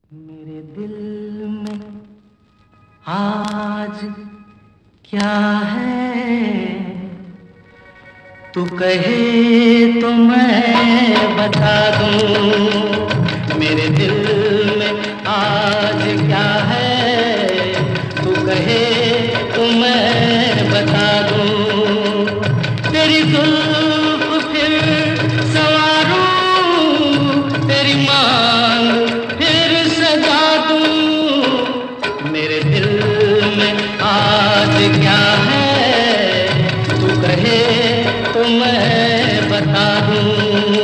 मेरे दिल में आज क्या है, तू कहे तो मैं बता दूं। मेरे दिल में आज क्या है, तू कहे तो मैं बता दूं। तेरी जुल्फ फिर संवारूं, तेरी मांग फिर सजा दूं। मेरे दिल में आज क्या है, तू कहे तो मैं बता दूं।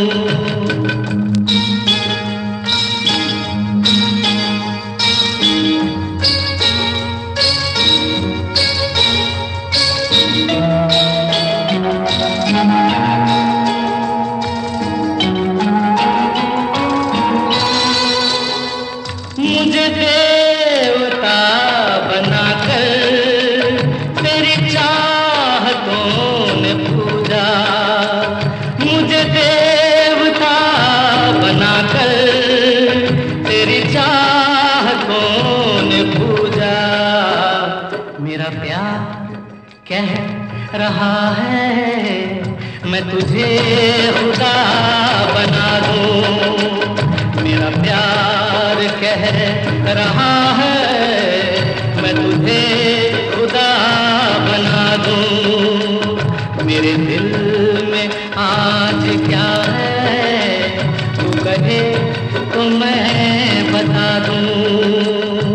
मुझे देवता बनाकर तेरी चाहतों ने पूजा। मुझे देवता बनाकर तेरी चाहतों ने पूजा। मेरा प्यार कह रहा है, मैं तुझे खुदा बना दूं। मेरा प्यार कह रहा है, मैं तुझे खुदा बना दूं। मेरे दिल में आज क्या है, तू कहे तो मैं बता दूं।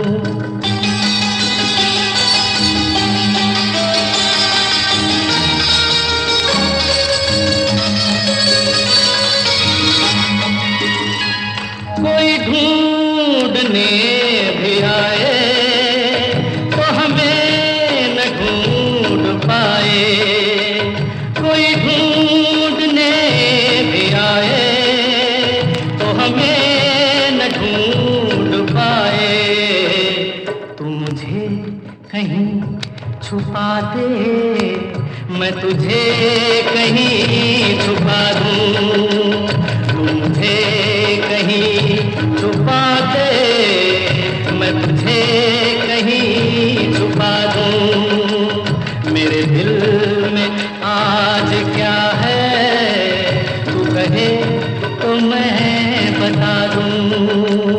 कोई ढूंढने भी आए तो हमें न ढूंढ पाए। कोई ढूंढने भी आए तो हमें न ढूंढ पाए। तू मुझे कहीं छुपा दे, मैं तुझे कहीं छुपा दूं। तू मुझे कहीं छुपा दे, मैं तुझे कहीं छुपा दूं। मेरे दिल में आज क्या है, तू कहे तो मैं बता दूं।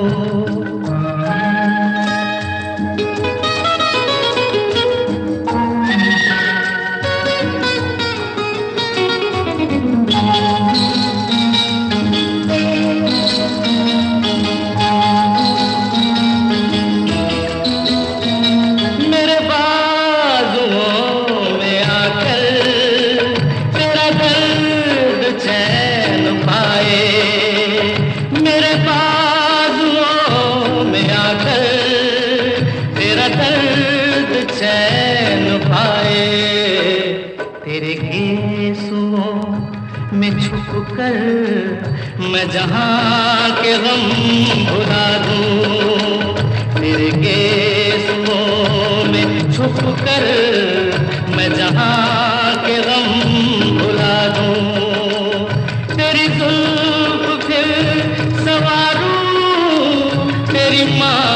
मेरे बाजुओं में आकर तेरा दर्द चैन पाए। तेरे गेसुओं में छुप कर मैं जहां के गम भुला दूं। तेरे गेसुओं में छुप कर मैं जहां के गम भुला दूं। तेरी जुल्फ फिर संवारूं, तेरी माँ